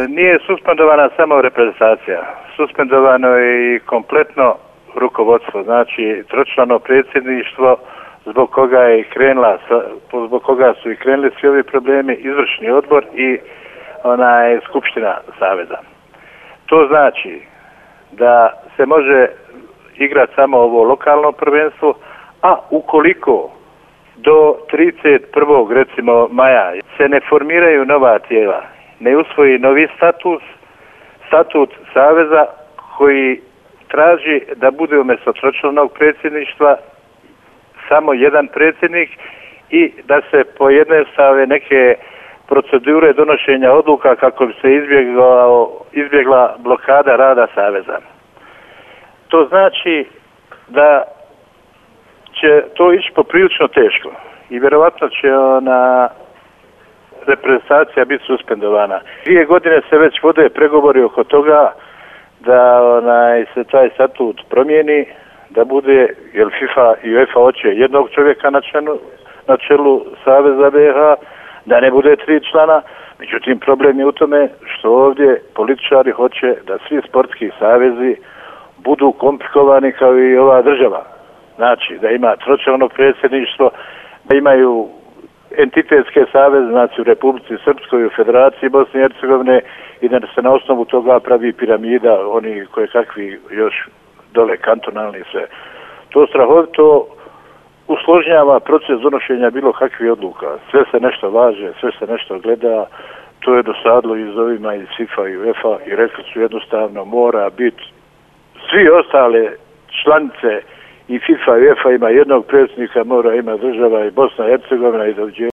Nije suspendovana samo reprezentacija, suspendovano je i kompletno rukovodstvo, znači tročlano predsjedništvo zbog koga su i krenuli svi ovi problemi, izvršni odbor i skupština saveza. To znači da se može igrati samo ovo lokalno prvenstvo, a ukoliko do 31. recimo maja se ne formiraju nova tijela, ne usvoji novi statut saveza koji traži da bude umjesto tročlanog predsjedništva samo jedan predsjednik i da se pojednostave neke procedure donošenja odluka kako bi se izbjegla blokada rada saveza. To znači da će to ići poprilično teško i vjerovatno će reprezentacija biti suspendovana. 2 godine se već vode pregovori oko toga da se taj statut promijeni, da bude, jer FIFA i UEFA hoće jednog čovjeka na čelu Saveza BiH, da ne bude 3 člana. Međutim, problem je u tome što ovdje političari hoće da svi sportski savezi budu komplikovani kao i ova država. Znači, da ima tročlano predsjedništvo, da imaju entitetske saveze, znači u Republici Srpskoj, u Federaciji Bosne i Hercegovine i da se na osnovu toga pravi piramida, oni koje kakvi još dole kantonalni sve. To strahovito usložnjava proces donošenja bilo kakvih odluka. Sve se nešto važe, sve se nešto gleda, to je dosadilo iz ovima iz FIFA i UEFA i rekli su jednostavno mora biti svi ostale članice i FIFA i UEFA ima jednog predsjednika, mora ima država i Bosna i Hercegovina i dođe